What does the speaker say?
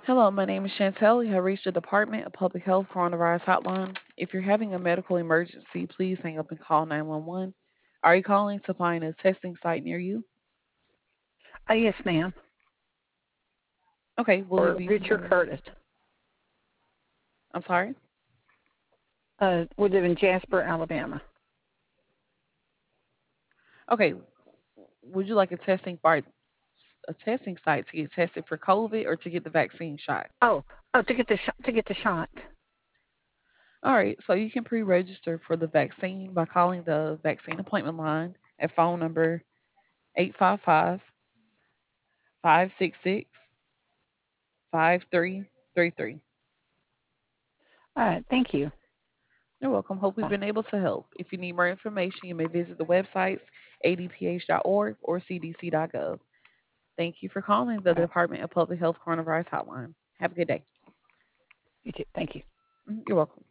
Hello, my name is Chantel. You have reached the Department of Public Health Coronavirus Hotline. If you're having a medical emergency, please hang up and call 911. Are you calling to find a testing site near you? Yes, ma'am. Okay, will it Or be Richard for, Curtis. I'm sorry? We live in Jasper, Alabama. Okay, would you like a testing site to get tested for COVID or to get the vaccine shot? Oh, to get the to get the shot. All right, so you can pre-register for the vaccine by calling the vaccine appointment line at phone number 855-566-5333. All right, thank you. You're welcome. Hope we've Bye. been able to help. If you need more information, you may visit the websites adph.org or cdc.gov. Thank you for calling the All right, Department of Public Health Coronavirus Hotline. Have a good day. you too. Thank you. You're welcome.